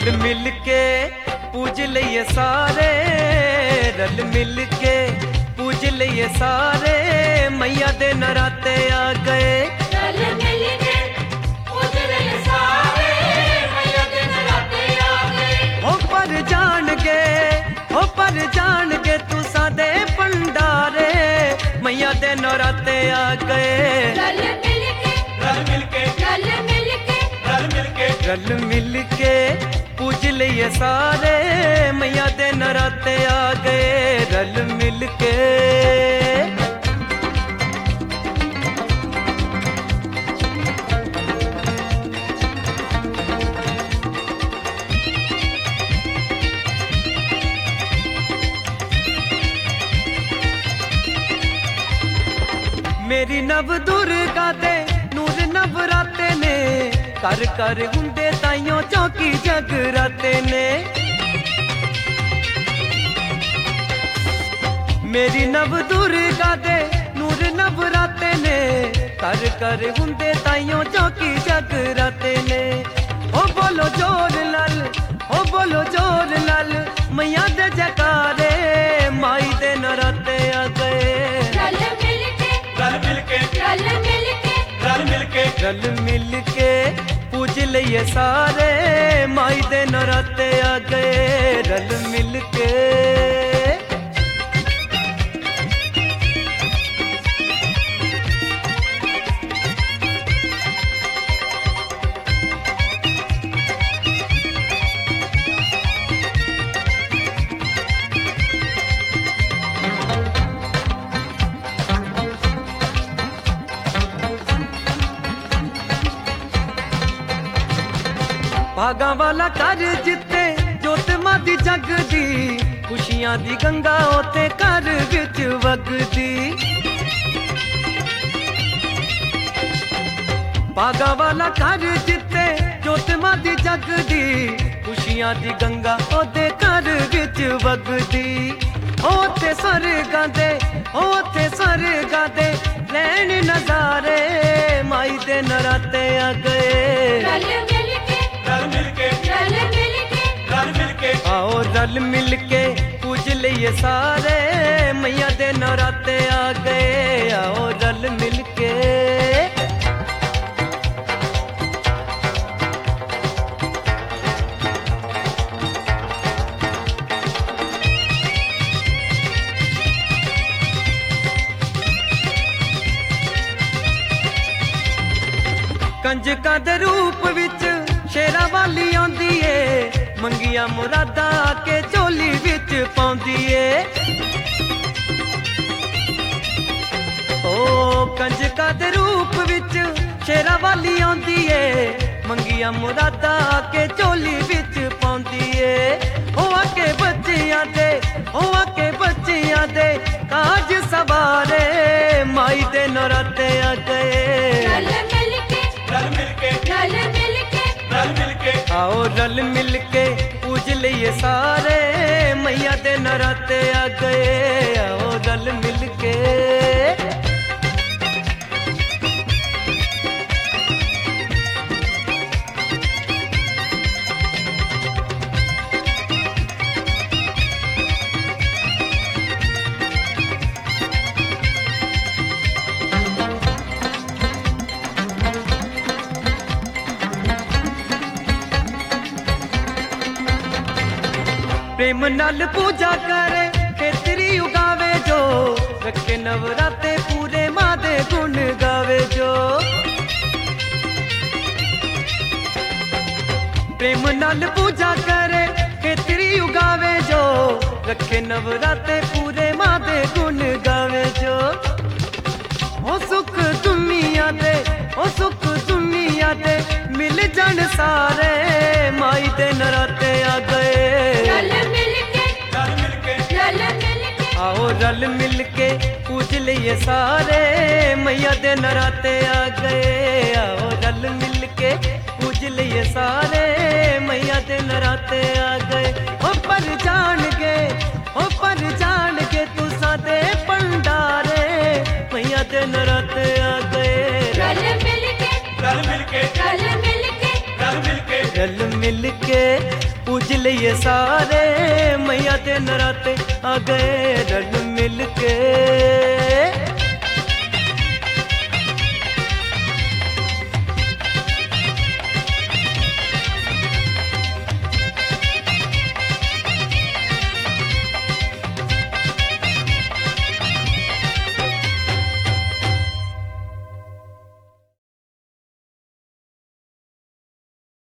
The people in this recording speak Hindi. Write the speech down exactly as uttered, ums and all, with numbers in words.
रल मिल के पूज लिए सारे, रल मिल के पूज लिए सारे, मैया दे नराते आ गए। रल मिल के पूज लिए सारे, मैया दे नराते आ गए। हो पर जान के, हो पर जान के तू सादे भंडारे, मैया दे नराते आ गए। रल मिल के, रल मिल के, रल मिल के, रल मिल के, रल मिल के पूज लिए सारे, मैया दे नराते आ गए। रल मिल के मेरी नव दुर्गा दे नूर नवराते ने, कर कर हुंदे ताइयों चौकी जगराते ने। मेरी नव दुर्गा दे नूर नवराते ने, कर कर हुंदे ताइयों चौकी जगराते ने। ओ बोलो जोर लाल, ओ बोलो जोर लाल, मैया दे जयकारे, माई दे नराते आ गए। रल मिल के, रल मिल के, रल मिल के, रल मिल के, रल मिल के पूज लिए सारे, माई दे नराते आ गए। रल मिल के भागा वाला कर जिते जोत मादी जगदी, खुशियां दी गंगा ओते घर विच वगदी। भागा वाला कर जिते जोत मादी जगदी, खुशियां दी गंगा ओते घर विच वगदी। ओते स्वर्गां दे, ओते स्वर्गां दे लैन नजारे, माई दे नराते आ गए। रल मिल के, रल मिल के, रल मिल के, रल मिल के, आओ रल मिल के पूज लिए सारे, मैया दे नराते आ गए। आओ रल मिल के कंजकां दे रूप विच शेरा वाली आंदी ए, मंगिया मुरादा के झोली विच पाउंदी ए। ओ कंजकां दे रूप विच शेरा वाली आंदी ए, मंगिया मुरादा के झोली विच पाउंदी ए। ओ आके बच्चियां दे, ओ आके बच्चियां दे काज सवारे, माई दे नराते आ गए। रल मिल के, रल मिल के, रल मिल के, रल मिल के, आओ रल मिल के पूज लिए सारे, मैया दे नराते आ गए। आओ रल मिल के प्रेम नाल पूजा करे, खेतरी उगावे जो, रखे नवराते पूरे माँ दे गुण गावे जो। प्रेम नाल पूजा करे, खेतरी उगावे जो, रखे नवराते पूरे माँ दे गुण गावे जो। ओ सुख दुनिया दे, ओ सुख दुनिया दे मिल जान सारे, माई दे नराते आ गए। रल मिल के, रल मिल के, रल मिल के, आओ रल मिल के पूज लिए सारे, मैया दे नराते आ गए। आओ रल मिल के पूज लिए सारे, मैया दे नराते आ गए। ओ पर जान के, ओ पर जान के तू सादे भंडारे, मैया दे नराते आ गए। रल मिल के, रल मिल के, रल मिल के, रल मिल के, रल मिल के पूज लिए सारे मैया दे नराते आ गए रल मिल के।